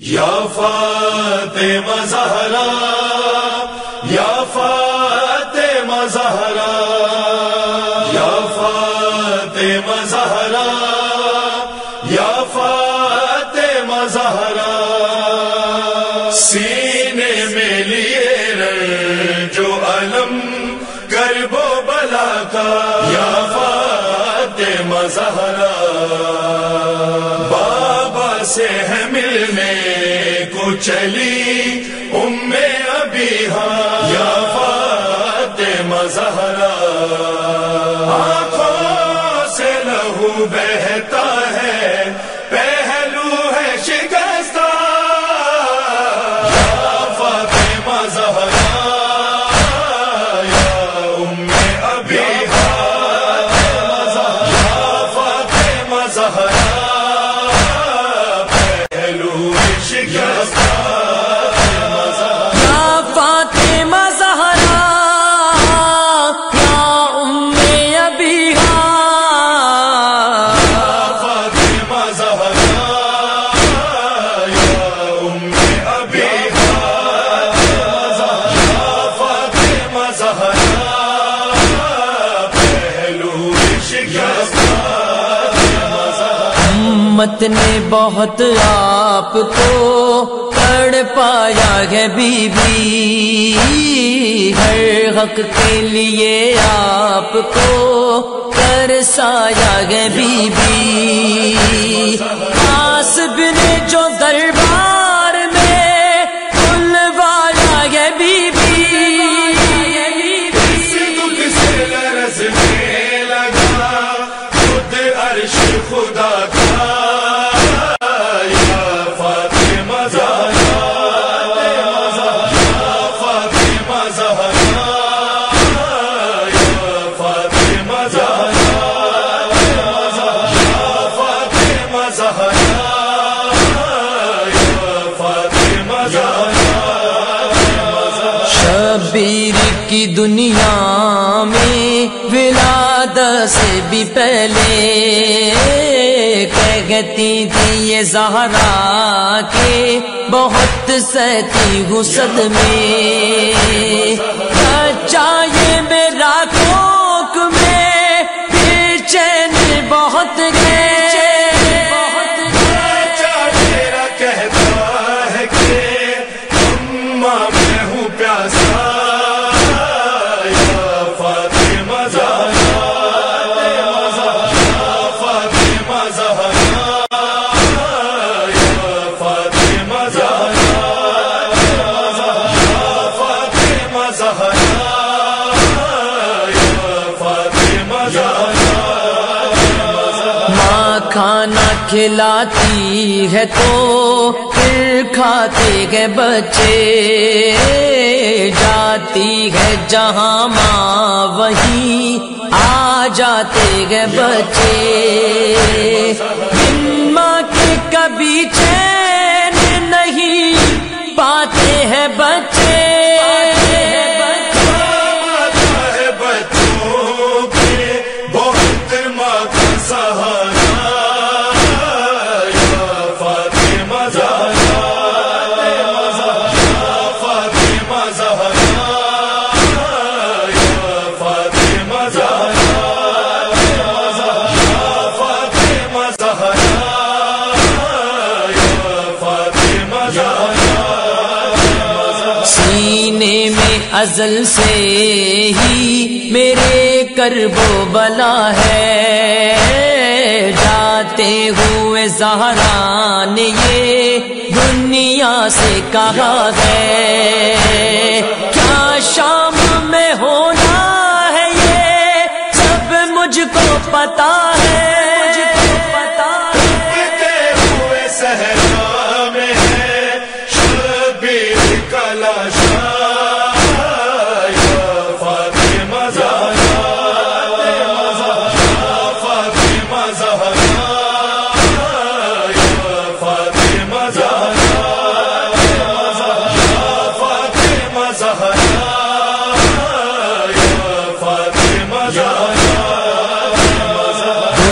یا فاطمہ زہرا یا فاطمہ زہرا یا فاطمہ زہرا یا فاطمہ زہرا سینے میں لیے رنج و علم کرب و بلا کا یا فاطمہ زہرا بابا سے ہے ملنے کو چلی ام ابیہا یا فاطمہ زہرا آنکھوں سے لہو بہتا ہے پہلو ہے شکستہ یا فاطمہ زہرا یا ام ابیہا یا فاطمہ زہرا امت نے بہت آپ کو تڑ پایا ہے بی بی، ہر حق کے لیے آپ کو ترسایا ہے بی بی، آصف نے جو دربار میں بلوایا ہے بی بی، دکھ سے لرزنے لگا خود عرش خدا کا شبیر کی دنیا میں ولادت سے بھی پہلے کہتی تھی یہ زہرا کے بہت سہتی ہوں صدمے، چاہے میرا کوک میں بے چین بہت گئے، کھانا کھلاتی ہے تو پھر کھاتے ہیں بچے، جاتی ہے جہاں ماں وہیں آ جاتے ہیں بچے، ماں کے کبھی چین نہیں پاتے ہیں بچے، سینے میں ازل سے ہی میرے کرب و بلا ہے، جاتے ہوئے زہرا نے یہ دنیا سے کہا ہے، کیا شام میں ہونا